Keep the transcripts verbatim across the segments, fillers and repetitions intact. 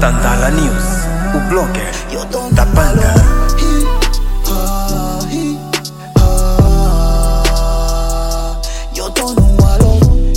Tantala News, o blogger da banda. Eu tô no alô.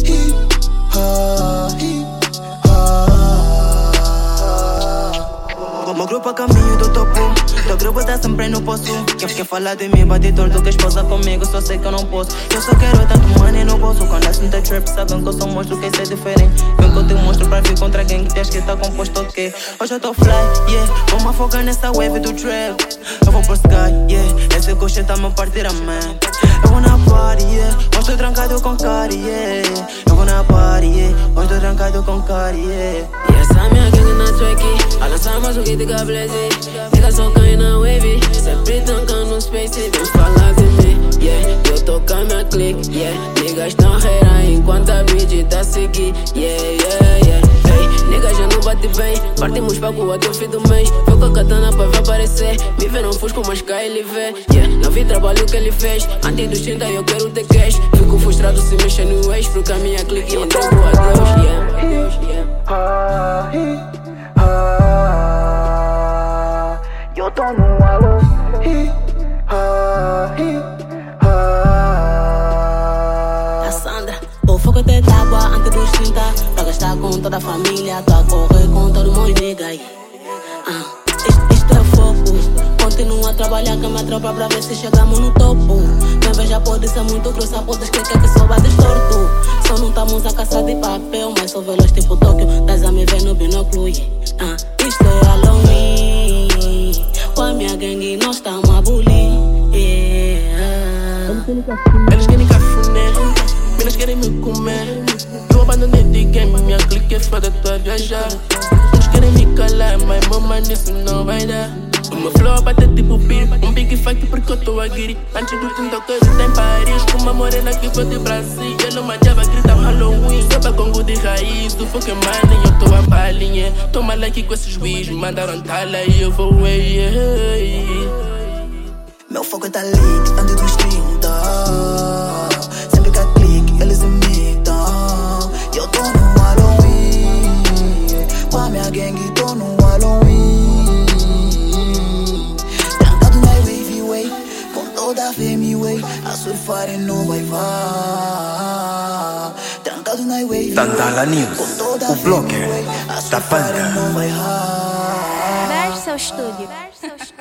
Meu grupo a caminho do topo. Teu grupo tá sempre no poço. Quem quer falar de mim bate torto. Que esposa comigo, só sei que eu não posso. Eu só quero tanto money no bolso. Quando assim tá trap, sabem que eu sou monstro. Que isso é diferente. Vem que eu te mostro pra vir contra quem que tens que tá composto, ok. Hoje eu tô fly, yeah. Vamos afogar nessa wave do trap. Eu vou por sky, yeah. Esse coxa tá me a partir a mente. Eu vou na party, yeah. Hoje tô trancado com Cari, yeah. Eu vou na party, yeah. Hoje tô trancado com Cari, yeah. E essa minha gangue na track. A lançar mais um hit de blaze. Fica só caindo na wave. Sempre tancando no space. Vem falar de mim, yeah. Eu tô com a minha clique, yeah. Niggas tão reira enquanto a beat tá seguir, yeah, yeah, yeah. Hey, niggas já não bate bem. Partimos pra rua até o fim do mês. Foi com a katana pra ver aparecer. Me vê não fusco, mas cá ele vê, yeah. Não vi trabalho que ele fez. Antes dos trinta eu quero ter cash. Fico frustrado se mexer no ex. Porque a minha clique eu entrego a Deus, yeah, Deus, yeah. Eu tô no alô. A Sandra, o fogo até tábua antes dos trinta. Pra gastar com toda a família. Tô a correr com todo mundo nigga. Ah, isto, isto é foco. Continua a trabalhar com a minha tropa pra ver se chegamos no topo. Minha inveja pode ser muito grossa, podes crer que só bate torto. Só não estamos a caçar de papel, mas só velas tipo Tóquio. Das a me ver no binóculo. Ah, isto é Halloween. Com a minha gangue nós estamos a bulir, yeah. Eles querem cafuné, eles querem me comer. Eu abandonei de game, minha clique é foda, tô a viajar. Eles querem me calar, mas mama nisso não vai dar. O meu flow bate tipo piro, um big fight porque eu tô a guiri. Antes do tinto que eu em Paris, com uma morena que foi de Brasil. Eu não manjava grita Halloween, sopa Congo de raiz. Do fogo é money, eu tô a balinha. Toma like com esses juízes, me mandaram tala e eu vou away, yeah. Meu foco tá lit, antes dos trinta. Sempre que a clique, eles imitam. Eu tô no Halloween. Com a minha gangue, tô no Halloween. Trancado na wavy way, com toda a fame way. A surfar no vai-vai. Trancado na wavy way, Tantala News, com toda o a fame blogger way. A da surfar banda. no vai-vai. Verso Studio.